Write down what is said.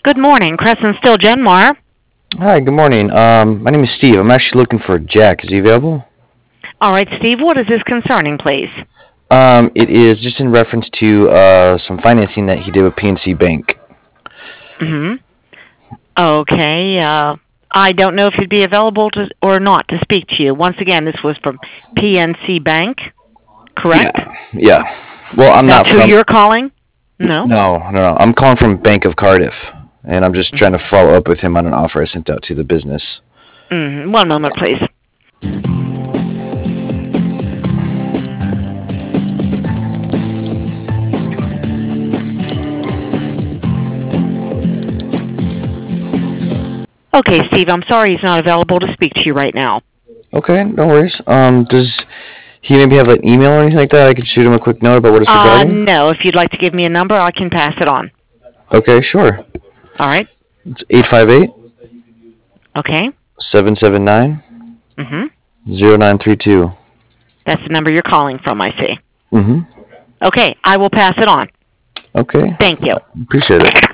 Good morning, Crescent Still Genmar. Hi, good morning. My name is Steve. I'm actually looking for Jack. Is he available? All right, Steve, what is this concerning, please? It is just in reference to some financing that he did with PNC Bank. Mm-hmm. Okay, I don't know if he'd be available to or not to speak to you. Once again, this was from PNC Bank, Yeah, correct? yeah. Well, I'm not That's who from. you're calling? No? No. I'm calling from Bank of Cardiff, and I'm just trying to follow up with him on an offer I sent out to the business. Mm-hmm. One moment, please. Okay, Steve, I'm sorry he's not available to speak to you right now. Okay, no worries. Does he maybe have an email or anything like that? I could shoot him a quick note about what it's regarding. No, if you'd like to give me a number, I can pass it on. Okay, sure. All right? It's 858 Okay? 779 Mm-hmm. 0932. That's the number you're calling from, I see. Mm-hmm. Okay, I will pass it on. Okay. Thank you. Appreciate it.